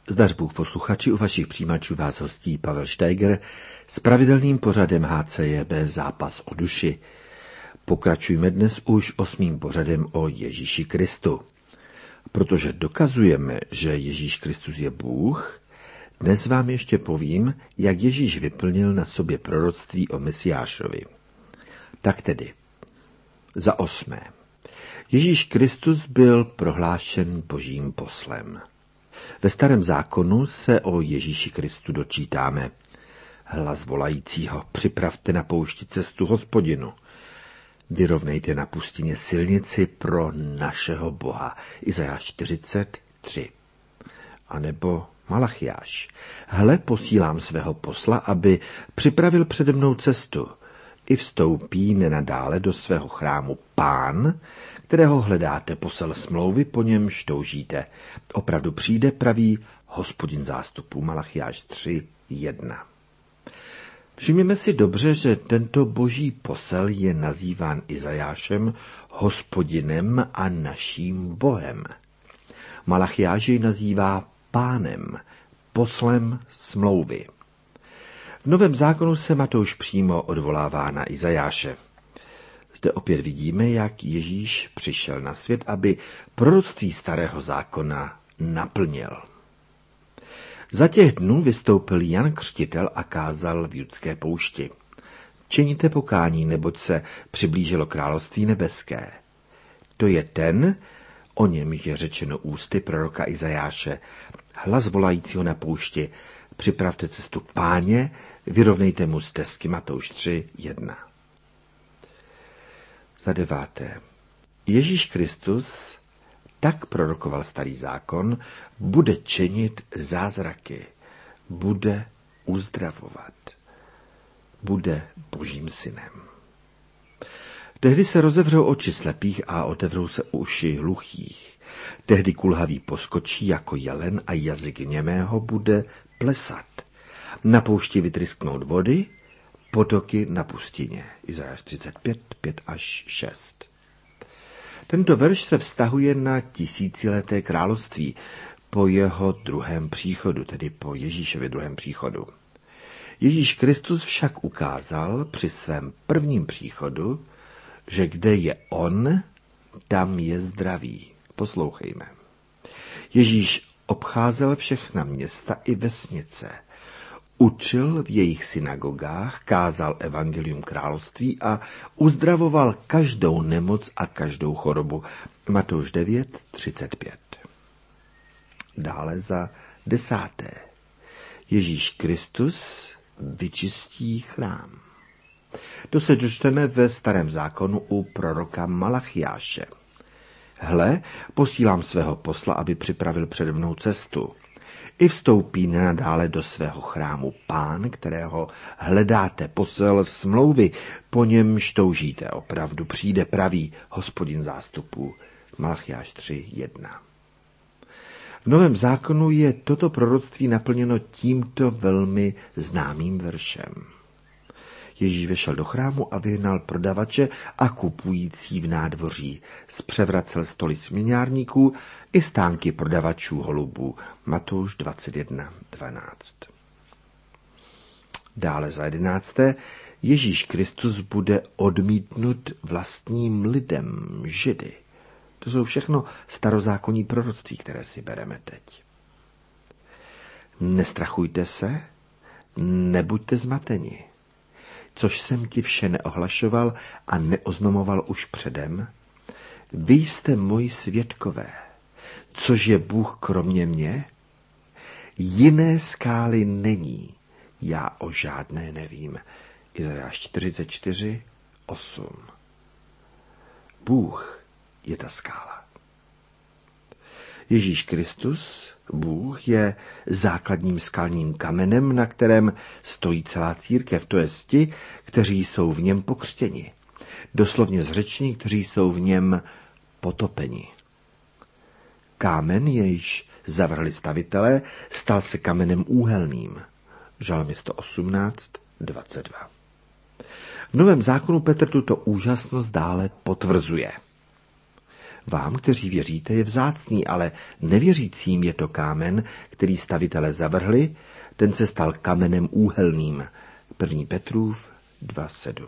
Zdař Bůh posluchači, u vašich přijímačů vás hostí Pavel Steiger s pravidelným pořadem HCJB Zápas o duši. Pokračujeme dnes už 8. pořadem o Ježíši Kristu. Protože dokazujeme, že Ježíš Kristus je Bůh, dnes vám ještě povím, jak Ježíš vyplnil na sobě proroctví o Mesiášovi. Tak tedy, za 8. Ježíš Kristus byl prohlášen Božím poslem. Ve Starém zákonu se o Ježíši Kristu dočítáme. Hlas volajícího, připravte na poušti cestu Hospodinu. Vyrovnejte na pustině silnici pro našeho Boha. Izajáš 43. A nebo Malachiáš. Hle, posílám svého posla, aby připravil přede mnou cestu. I vstoupí nenadále do svého chrámu Pán, kterého hledáte, posel smlouvy, po němž toužíte. Opravdu přijde, praví Hospodin zástupů. Malachiáš 3:1. Všimněme si dobře, že tento boží posel je nazýván Izajášem Hospodinem a naším Bohem. Malachiáš jej nazývá Pánem, poslem smlouvy. V Novém zákonu se Matouš přímo odvolává na Izajáše. Zde opět vidíme, jak Ježíš přišel na svět, aby proroctví Starého zákona naplnil. Za těch dnů vystoupil Jan Křtitel a kázal v judské poušti. Čiňte pokání, neboť se přiblížilo království nebeské. To je ten, o němž je řečeno ústy proroka Izajáše, hlas volajícího na poušti, připravte cestu Páně, vyrovnejte mu stezky. Matouš 3:1. Za 9. Ježíš Kristus, tak prorokoval Starý zákon, bude činit zázraky, bude uzdravovat, bude Božím synem. Tehdy se rozevřou oči slepých a otevřou se uši hluchých. Tehdy kulhavý poskočí jako jelen a jazyk němého bude plesat. Na poušti vytrysknout vody, potoky na pustině. Izajáš 35:5-6. Tento verš se vztahuje na tisícileté království po jeho druhém příchodu, tedy po Ježíšově druhém příchodu. Ježíš Kristus však ukázal při svém prvním příchodu, že kde je on, tam je zdraví. Poslouchejme. Ježíš obcházel všechna města i vesnice. Učil v jejich synagogách, kázal evangelium království a uzdravoval každou nemoc a každou chorobu. Matouš 9:35. Dále za 10. Ježíš Kristus vyčistí chrám. To se dočteme ve Starém zákonu u proroka Malachiáše. Hle, posílám svého posla, aby připravil přede mnou cestu. I vstoupí nenadále do svého chrámu Pán, kterého hledáte, posel smlouvy, po němž toužíte. Opravdu přijde, praví Hospodin zástupů. Malachiáš 3:1. V Novém zákonu je toto proroctví naplněno tímto velmi známým veršem. Ježíš vešel do chrámu a vyhnal prodavače a kupující v nádvoří. Zpřevracel stoly směnárníků i stánky prodavačů holubů. Matouš 21:12. Dále za 11. Ježíš Kristus bude odmítnut vlastním lidem, Židy. To jsou všechno starozákonní proroctví, které si bereme teď. Nestrachujte se, nebuďte zmateni. Což jsem ti vše neohlašoval a neoznamoval už předem? Vy jste moji svědkové. Což je Bůh kromě mě? Jiné skály není. Já o žádné nevím. Izajáš 44:8. Bůh je ta skála. Ježíš Kristus, Bůh, je základním skalním kamenem, na kterém stojí celá církev, to jest ti, kteří jsou v něm pokřtěni. Doslovně zřečení, kteří jsou v něm potopeni. Kámen, jejž zavrhli stavitelé, stal se kamenem úhelným. Žalmy 118:22. V Novém zákonu Petr tuto úžasnost dále potvrzuje. Vám, kteří věříte, je vzácný, ale nevěřícím je to kámen, který stavitelé zavrhli, ten se stal kamenem úhelným. 1. Petrův 2:7.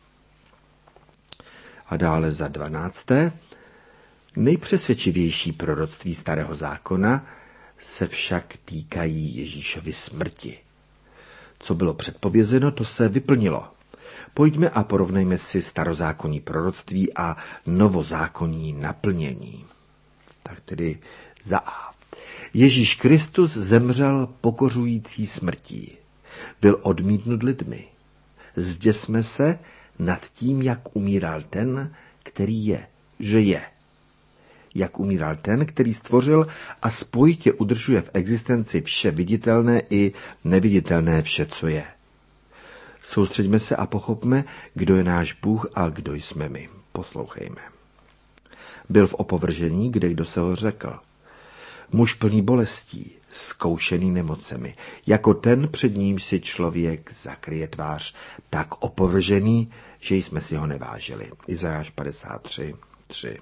A dále za 12. Nejpřesvědčivější proroctví Starého zákona se však týkají Ježíšovy smrti. Co bylo předpovězeno, to se vyplnilo. Pojďme a porovnejme si starozákonní proroctví a novozákonní naplnění. Tak tedy za A. Ježíš Kristus zemřel pokořující smrtí. Byl odmítnut lidmi. Zděsme se nad tím, jak umíral ten, který je, že je. Jak umíral ten, který stvořil a spojitě udržuje v existenci vše viditelné i neviditelné, vše, co je. Soustřeďme se a pochopme, kdo je náš Bůh a kdo jsme my. Poslouchejme. Byl v opovržení, kde kdo se ho řekl. Muž plný bolestí, zkoušený nemocemi, jako ten, před ním si člověk zakryje tvář, tak opovržený, že jsme si ho nevážili. Izajáš 53:3.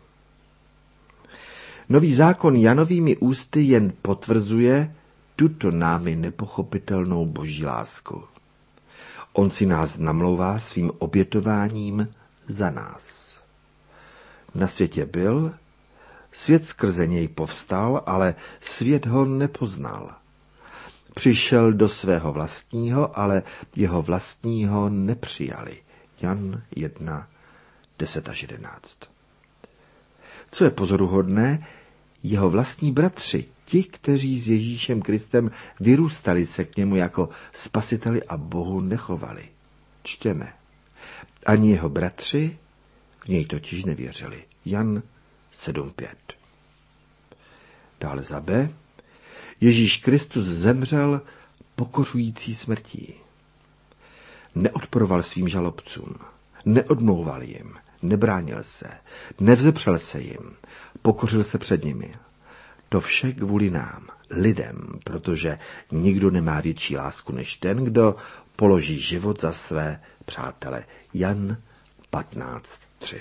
Nový zákon Janovými ústy jen potvrzuje tuto námi nepochopitelnou boží lásku. On si nás namlouvá svým obětováním za nás. Na světě byl, svět skrze něj povstal, ale svět ho nepoznal. Přišel do svého vlastního, ale jeho vlastního nepřijali. Jan 1:10-11. Co je pozoruhodné, jeho vlastní bratři, ti, kteří s Ježíšem Kristem vyrůstali, se k němu jako spasiteli a Bohu nechovali. Čtěme. Ani jeho bratři v něj totiž nevěřili. Jan 7:5. Dále za B. Ježíš Kristus zemřel pokořující smrtí. Neodporoval svým žalobcům, neodmlouval jim, nebránil se, nevzepřel se jim, pokořil se před nimi. To vše kvůli nám, lidem, protože nikdo nemá větší lásku než ten, kdo položí život za své přátele. Jan 15:3.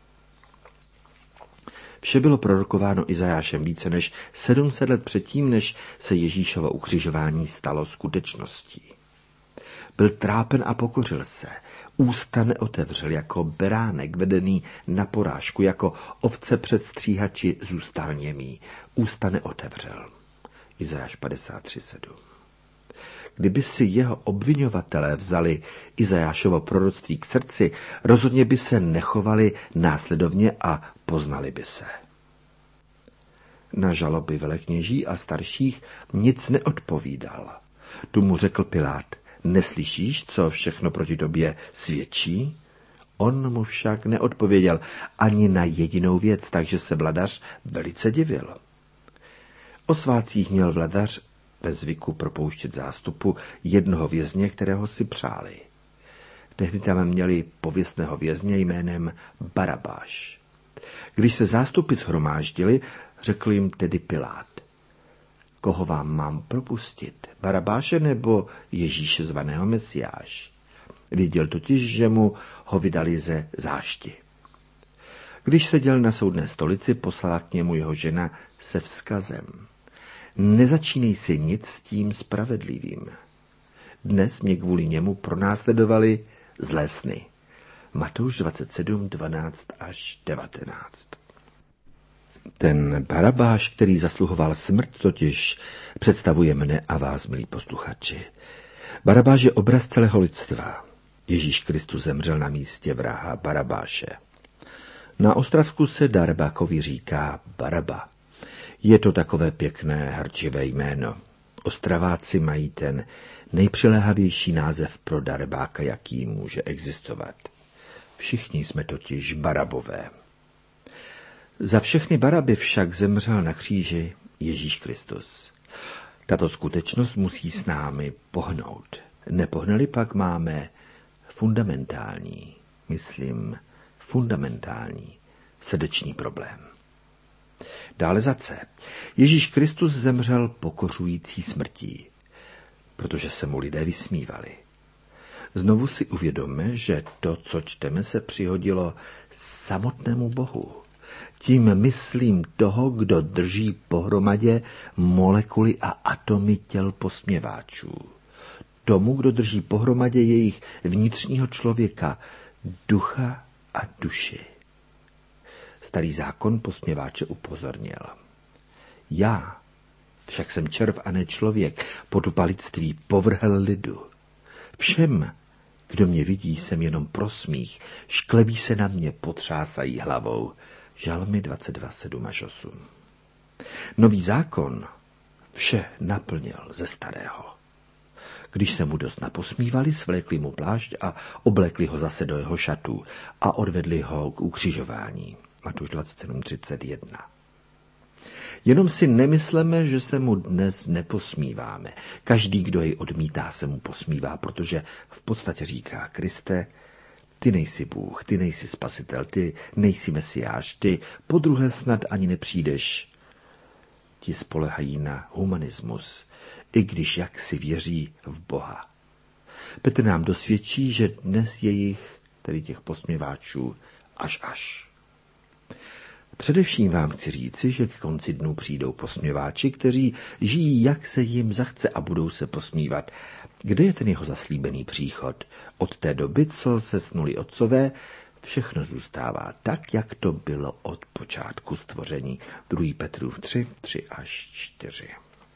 Vše bylo prorokováno Izajášem více než 700 let předtím, než se Ježíšovo ukřižování stalo skutečností. Byl trápen a pokořil se. Ústa neotevřel, jako beránek vedený na porážku, jako ovce před stříhači zůstal němý. Ústa neotevřel. Izajáš 53:7. Kdyby si jeho obviňovatelé vzali Izajášovo proroctví k srdci, rozhodně by se nechovali následovně a poznali by se. Na žaloby velekněží a starších nic neodpovídal. Tu mu řekl Pilát: neslyšíš, co všechno proti tobě svědčí? On mu však neodpověděl ani na jedinou věc, takže se vladař velice divil. O svátcích měl vladař ve zvyku propouštět zástupu jednoho vězně, kterého si přáli. Tehdy tam měli pověstného vězně jménem Barabáš. Když se zástupy shromáždili, řekl jim tedy Pilát: koho vám mám propustit, Barabáše nebo Ježíše zvaného Mesiáš? Věděl totiž, že mu ho vydali ze zášti. Když seděl na soudné stolici, poslala k němu jeho žena se vzkazem: nezačínej si nic s tím spravedlivým. Dnes mě kvůli němu pronásledovali zlé sny. Matouš 27:12-19. Ten Barabáš, který zasluhoval smrt, totiž představuje mne a vás, milí posluchači. Barabáš je obraz celého lidstva. Ježíš Kristus zemřel na místě vraha Barabáše. Na Ostravsku se Darbákovi říká Baraba. Je to takové pěkné, harčivé jméno. Ostraváci mají ten nejpřiléhavější název pro Darbáka, jaký může existovat. Všichni jsme totiž Barabové. Za všechny Baraby však zemřel na kříži Ježíš Kristus. Tato skutečnost musí s námi pohnout. Nepohneli pak máme fundamentální srdeční problém. Dále za C. Ježíš Kristus zemřel pokořující smrtí, protože se mu lidé vysmívali. Znovu si uvědomme, že to, co čteme, se přihodilo samotnému Bohu. Tím myslím toho, kdo drží pohromadě molekuly a atomy těl posměváčů. Tomu, kdo drží pohromadě jejich vnitřního člověka, ducha a duši. Starý zákon posměváče upozornil. Já však jsem červ a ne člověk, potupalictví povrhl lidu. Všem, kdo mě vidí, jsem jenom prosmích, šklebí se na mě, potřásají hlavou. Žalmy 22, 7 až 8. Nový zákon vše naplnil ze starého. Když se mu dost naposmívali, svlékli mu plášť a oblekli ho zase do jeho šatů a odvedli ho k ukřižování. Matouš 27:31. Jenom si nemysleme, že se mu dnes neposmíváme. Každý, kdo jej odmítá, se mu posmívá, protože v podstatě říká: Kriste, ty nejsi Bůh, ty nejsi spasitel, ty nejsi Mesiáš, ty podruhé snad ani nepřijdeš. Ti spolehají na humanismus, i když jaksi věří v Boha. Petr nám dosvědčí, že dnes je jich, tedy těch posměváčů, až. Především vám chci říci, že k konci dnů přijdou posměváči, kteří žijí, jak se jim zachce a budou se posmívat. Kde je ten jeho zaslíbený příchod? Od té doby, co se snuli otcové, všechno zůstává tak, jak to bylo od počátku stvoření. 2. Petrův 3, 3 až 4.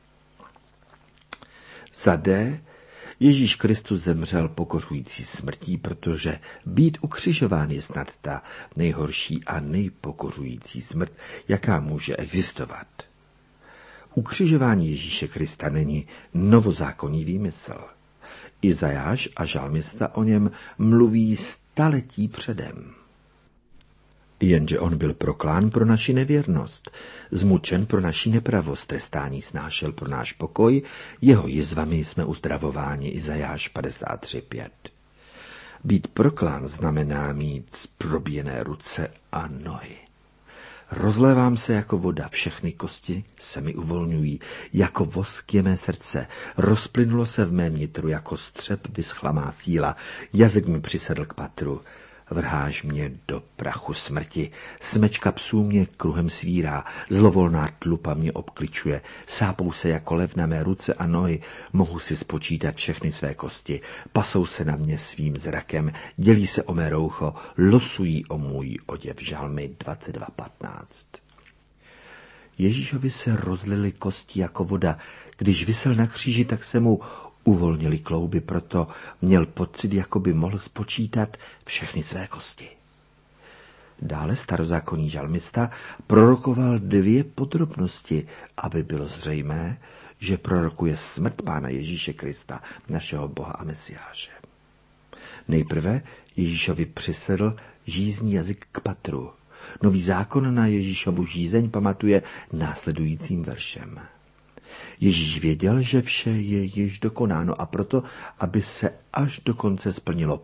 Za D. Ježíš Kristus zemřel pokořující smrtí, protože být ukřižován je snad ta nejhorší a nejpokořující smrt, jaká může existovat. Ukřižování Ježíše Krista není novozákonní výmysl. Izajáš a žalmista o něm mluví staletí předem. Jenže on byl proklán pro naši nevěrnost, zmučen pro naši nepravost, trestání snášel pro náš pokoj, jeho jizvami jsme uzdravováni. Izajáš 53:5. Být proklán znamená mít zproběné ruce a nohy. Rozlévám se jako voda, všechny kosti se mi uvolňují, jako vosk je mé srdce, rozplynulo se v mém nitru, jako střep vyschla má síla, jazyk mi přisedl k patru. Vrháš mě do prachu smrti, smečka psů mě kruhem svírá, zlovolná tlupa mě obkličuje, sápou se jako lev na mé ruce a nohy, mohu si spočítat všechny své kosti, pasou se na mě svým zrakem, dělí se o mé roucho, losují o můj oděv. Žalmy 22:15. Ježíšovi se rozlily kosti jako voda, když visel na kříži, tak se mu uvolnili klouby, proto měl pocit, jako by mohl spočítat všechny své kosti. Dále starozákonní žalmista prorokoval 2 podrobnosti, aby bylo zřejmé, že prorokuje smrt Pána Ježíše Krista, našeho Boha a Mesiáše. Nejprve Ježíšovi přisedl žízní jazyk k patru. Nový zákon na Ježíšovu žízeň pamatuje následujícím veršem. Ježíš věděl, že vše je již dokonáno a proto, aby se až do konce splnilo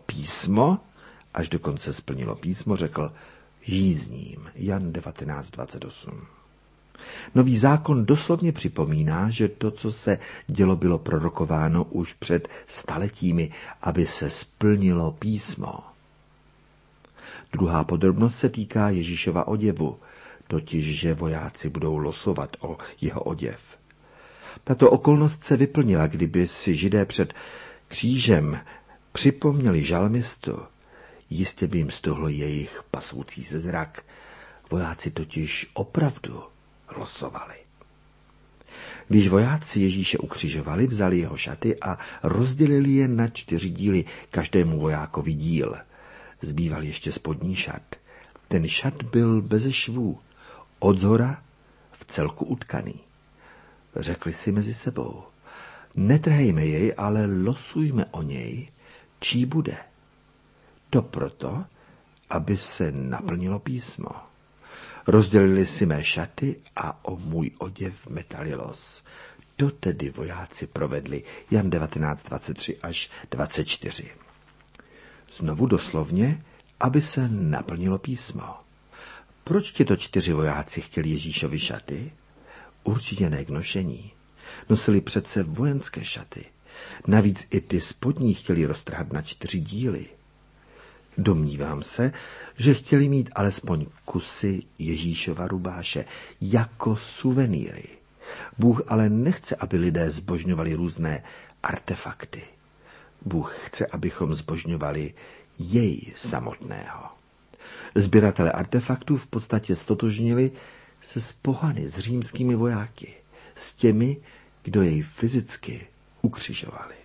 písmo, řekl žízním. Jan 19:28. Nový zákon doslovně připomíná, že to, co se dělo, bylo prorokováno už před staletími, aby se splnilo písmo. Druhá podrobnost se týká Ježíšova oděvu, totiž, že vojáci budou losovat o jeho oděv. Tato okolnost se vyplnila, kdyby si Židé před křížem připomněli žalmistu, jistě by jim stuhl jejich pasoucí se zrak. Vojáci totiž opravdu losovali. Když vojáci Ježíše ukřižovali, vzali jeho šaty a rozdělili je na 4 díly, každému vojákovi díl. Zbýval ještě spodní šat. Ten šat byl beze švů, odzhora v celku utkaný. Řekli si mezi sebou, netrhejme jej, ale losujme o něj, čí bude. To proto, aby se naplnilo písmo. Rozdělili si mé šaty a o můj oděv metali los. To tedy vojáci provedli. Jan 19:23 až 24. Znovu doslovně, aby se naplnilo písmo. Proč tito 4 vojáci chtěli Ježíšovi šaty? Určitě ne k nošení. Nosili přece vojenské šaty. Navíc i ty spodní chtěli roztrhat na 4 díly. Domnívám se, že chtěli mít alespoň kusy Ježíšova rubáše jako suvenýry. Bůh ale nechce, aby lidé zbožňovali různé artefakty. Bůh chce, abychom zbožňovali jej samotného. Sběratele artefaktů v podstatě stotožnili se s pohany, s římskými vojáky, s těmi, kdo jej fyzicky ukřižovali.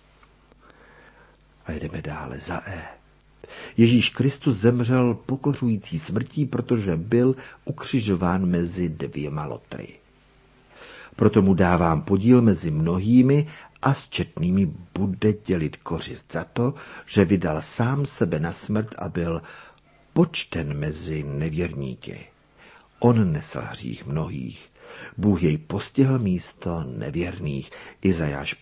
A jdeme dále za E. Ježíš Kristus zemřel pokořující smrtí, protože byl ukřižován mezi 2 lotry. Proto mu dávám podíl mezi mnohými a s četnými bude dělit kořist za to, že vydal sám sebe na smrt a byl počten mezi nevěrníky. On nesl hřích mnohých. Bůh jej postihl místo nevěrných. Izajáš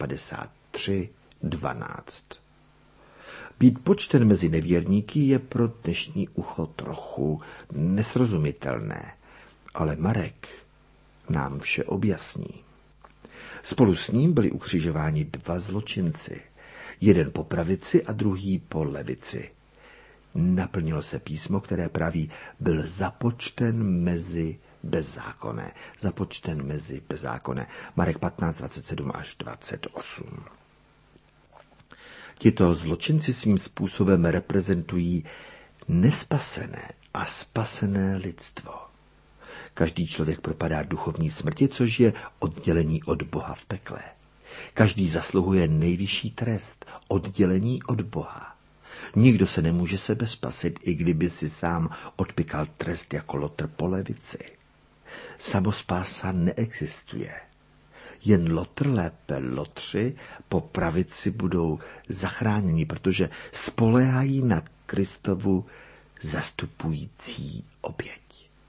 53:12. Být počten mezi nevěrníky je pro dnešní ucho trochu nesrozumitelné, ale Marek nám vše objasní. Spolu s ním byli ukřižováni 2 zločinci, jeden po pravici a druhý po levici. Naplnilo se písmo, které praví, byl započten mezi bezzákonné. Započten mezi bezzákonné. Marek 15:27-28. Tito zločinci svým způsobem reprezentují nespasené a spasené lidstvo. Každý člověk propadá duchovní smrti, což je oddělení od Boha v pekle. Každý zasluhuje nejvyšší trest, oddělení od Boha. Nikdo se nemůže sebe spasit, i kdyby si sám odpykal trest jako lotr po levici. Samospása neexistuje. Jen lotr, lépe lotři po pravici budou zachráněni, protože spoléhají na Kristovu zastupující oběť.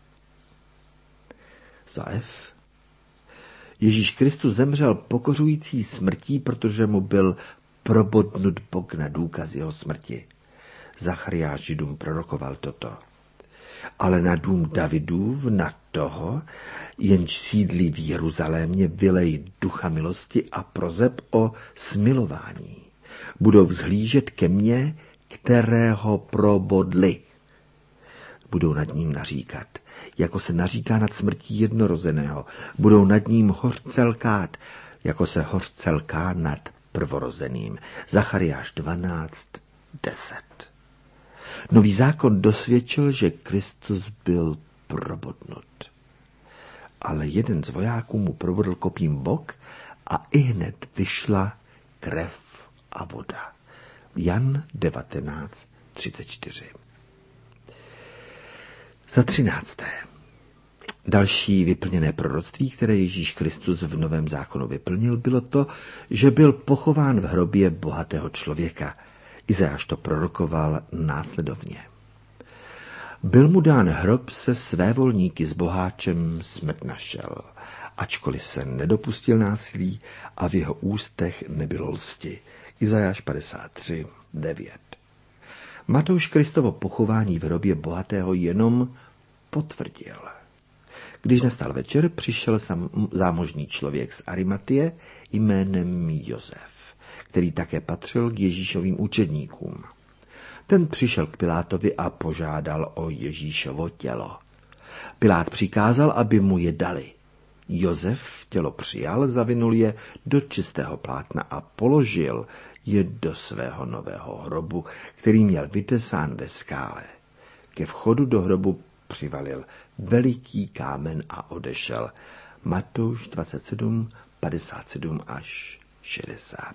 Za F. Ježíš Kristus zemřel pokořující smrtí, protože mu byl probodnut bok na důkaz jeho smrti. Zachariáš Židům prorokoval toto. Ale na dům Davidův, na toho, jenž sídlí v Jeruzalémě, vylej ducha milosti a prozeb o smilování. Budou vzhlížet ke mně, kterého probodli. Budou nad ním naříkat, jako se naříká nad smrtí jednorozeného. Budou nad ním hořce lkát, jako se hořce lká nad prvorozeným. Zachariáš 12:10. Nový zákon dosvědčil, že Kristus byl probodnut. Ale jeden z vojáků mu probodl kopím bok a ihned vyšla krev a voda. Jan 19:34. Za 13. Další vyplněné proroctví, které Ježíš Kristus v Novém zákonu vyplnil, bylo to, že byl pochován v hrobě bohatého člověka. Izajáš to prorokoval následovně. Byl mu dán hrob se svévolníky, s boháčem smrt našel, ačkoliv se nedopustil násilí a v jeho ústech nebylo lsti. Izajáš 53:9. Matouš Kristovo pochování v hrobě bohatého jenom potvrdil. Když nastal večer, přišel zámožný člověk z Arimatie jménem Josef, který také patřil k Ježíšovým učedníkům. Ten přišel k Pilátovi a požádal o Ježíšovo tělo. Pilát přikázal, aby mu je dali. Josef tělo přijal, zavinul je do čistého plátna a položil je do svého nového hrobu, který měl vytesán ve skále. Ke vchodu do hrobu přivalil veliký kámen a odešel. Matouš 27:57-60.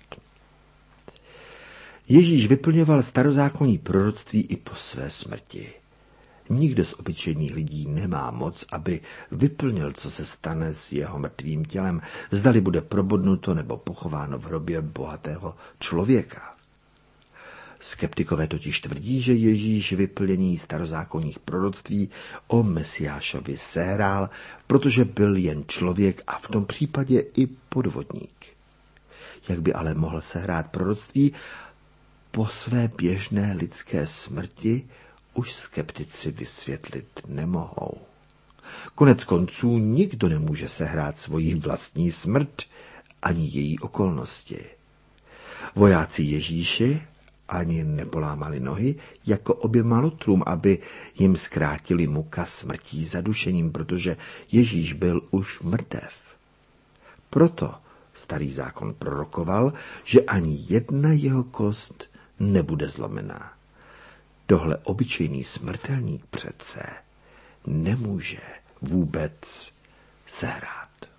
Ježíš vyplňoval starozákonní proroctví i po své smrti. Nikdo z obyčejných lidí nemá moc, aby vyplnil, co se stane s jeho mrtvým tělem, zdali bude probodnuto nebo pochováno v hrobě bohatého člověka. Skeptikové totiž tvrdí, že Ježíš vyplnění starozákonních proroctví o Mesiášovi sehrál, protože byl jen člověk a v tom případě i podvodník. Jak by ale mohl sehrát proroctví po své běžné lidské smrti, už skeptici vysvětlit nemohou. Konec konců nikdo nemůže sehrát svoji vlastní smrt ani její okolnosti. Vojáci Ježíši ani nepolámali nohy jako oběma lotrům, aby jim zkrátili muka smrtí zadušením, protože Ježíš byl už mrtev. Proto Starý zákon prorokoval, že ani jedna jeho kost nebude zlomená. Tohle obyčejný smrtelník přece nemůže vůbec sehrát.